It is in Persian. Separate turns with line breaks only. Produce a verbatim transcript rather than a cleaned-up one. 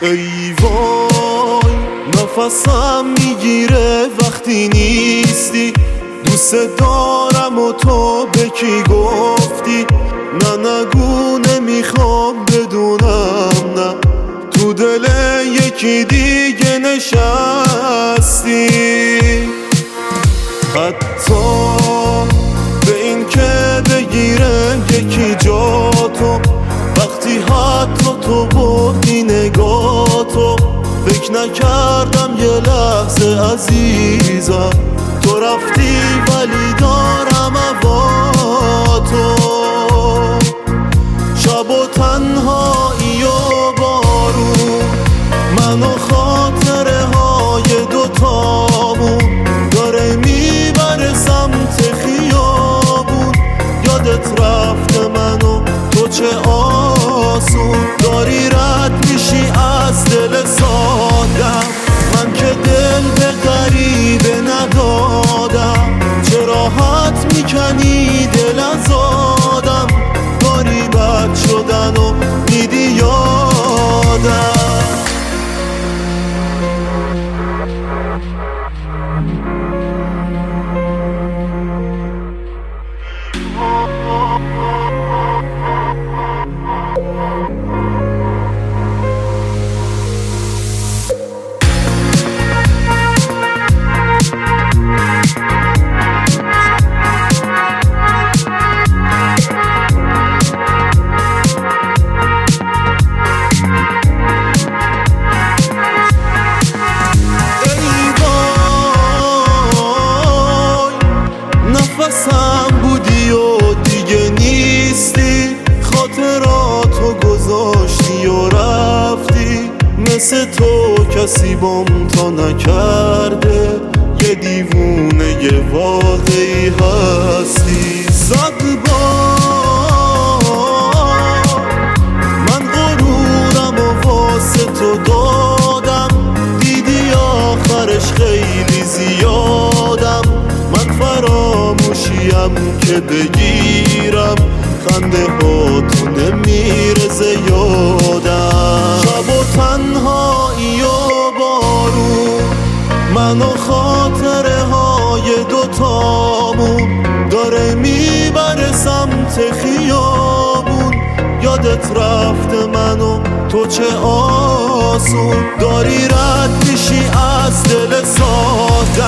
ای وای نفسم میگیره وقتی نیستی، دوست دارم و تو به کی گفتی؟ نه نگو نمیخوام بدونم، نه تو دل یکی دیگه نشستی. حتی به این که بگیره یکی جا تو، وقتی حتی تو بردی نگاتو، فکر نکردم یه لحظه عزیزم تو رفتی ولی دارم هوا تو. شب و تنهایی و بارون، من و خاطره های دوتامون داره میبره سمت خیابون. یادت رفته منو تو چه آسون داری رد میشی از دل سادم. من که دل به غریبه ندادم، چه راحت میکنی دل از آدم. داری بد شدن و میدی یادم. نفسم بودی و دیگه نیستی، خاطراتو گذاشتی و رفتی. مثل تو کسی بام تا نکرده، یه دیوونه یه واقعی هستی. صد بار من غرورم و واسه تو دادم، دیدی آخرش خیلی زیادم. من فراموشیم که بگیرم، خنده ها تو نمیره زیادم. شب و تنهایی و بارون، من و خاطره های دوتامون داره میبره سمت خیابون. یادت رفته منو تو چه آسون داری رد میشی از دل سادم.